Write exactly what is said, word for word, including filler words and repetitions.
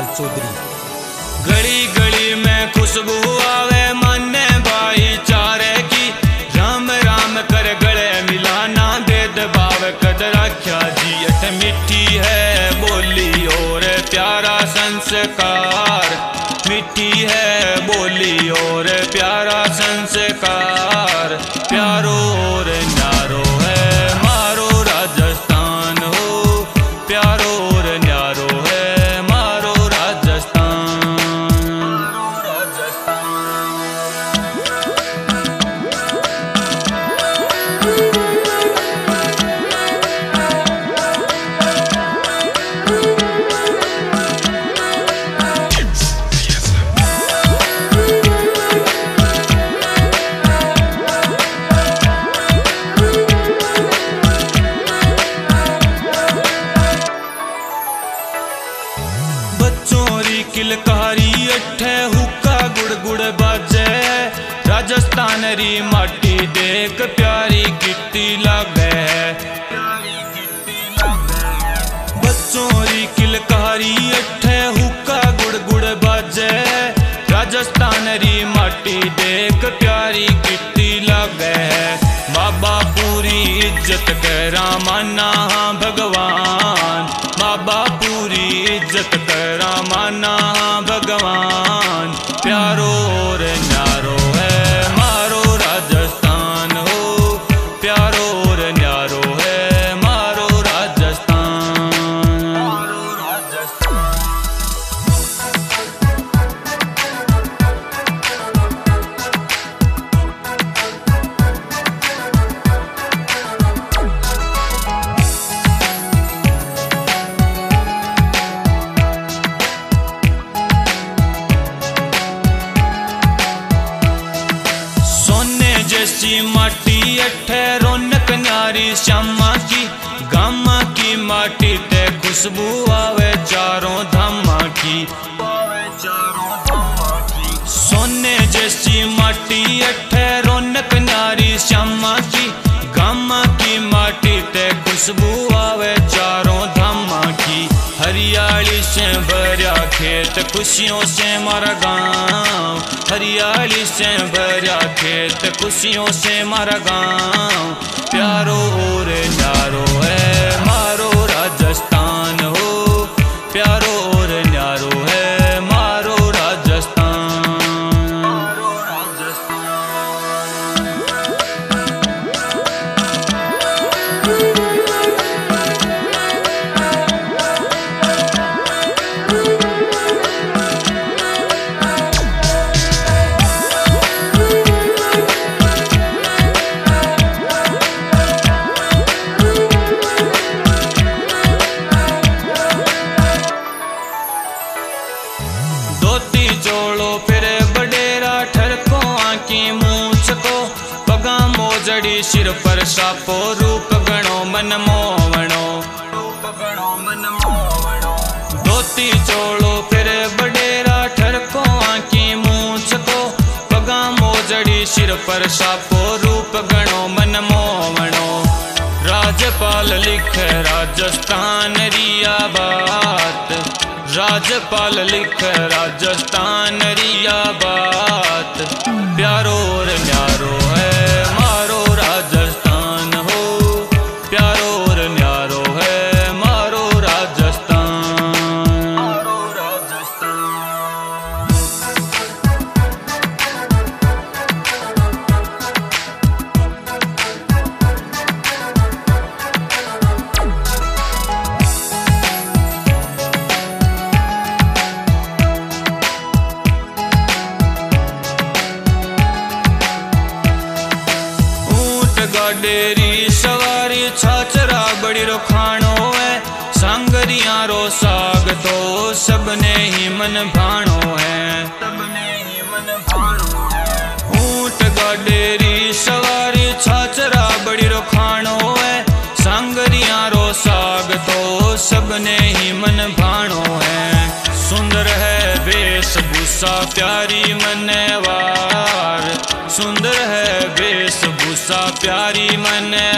चौधरी। गली गली में खुशबू आवे माने भाईचारे की, राम राम कर गले मिलाना भेदभाव कद रख्या जी। अठ मिट्टी है बोली और प्यारा संस्कार, मिट्टी है बोली और प्यारा संस्कार। प्यारो और न्यारो है मारो राजस्थान हो, प्यारो और न्यारो है मारो राजस्थान। किलकारी अठे हुक्का गुड़ गुड़ बाजे, राजस्थान री माटी देख प्यारी गिट्टी लागे। बच्चों री किलकारी अठे हुक्का गुड़ गुड़ बाजे, राजस्थान री माटी देख प्यारी गिट्टी लागे। बाबा पूरी इज्जत करा माना भगवान, बाबा पूरी इज्जत करा माना भगवान। प्यारो और न्यारो है मारो राजस्थान हो, प्यारो और न्यारो है मारो राजस्थान। जैसी माटी अठे रौनक न्यारी श्यामा की, गामा की माटी ते खुशबू आवे चारों धामा की। सोने जैसी माटी अठे रौनक न्यारी श्यामा की, गामा की माटी ते खुशबू आवे चारों धामा की। हरियाली से भरा खेत खुशियों से मारा गाँव, हरियाली से भरा खेत खुशियों से मारा गाँव। प्यारो और न्यारो है मारो राजस्थान हो, प्यारो और न्यारो है मारो राजस्थान। जोड़ो फिर बडेरा ठरको आँकी मूछ को, पगा मोजड़ी सिर पर सापो रूप गणो मन मोवणो। धोती चोड़ो फिर बडेरा ठरको आँकी मूछ को, पगा मोजड़ी सिर पर सापो रूप गणो मन मोवणो। राजपाल लिखे राजस्थान रिया बात, राजपाल लिख राजस्थान रिया बात। प्यारो और न्यारो है मारो राजस्थान हो, प्यारो और न्यारो है मारो राजस्थान। डेरी सवारी छाछरा बड़ी रो खानो है, सांगरिया रो साग तो सबने ही मन भाणो है। ऊंट गाडेरी सवारी छाछरा बड़ी रो खानो है, सांगरिया रो साग तो सबने ही मन भाणो है। सुंदर है वेशभूषा प्यारी मनवार, सुंदर है वेशभूषा प्यारी मनवार।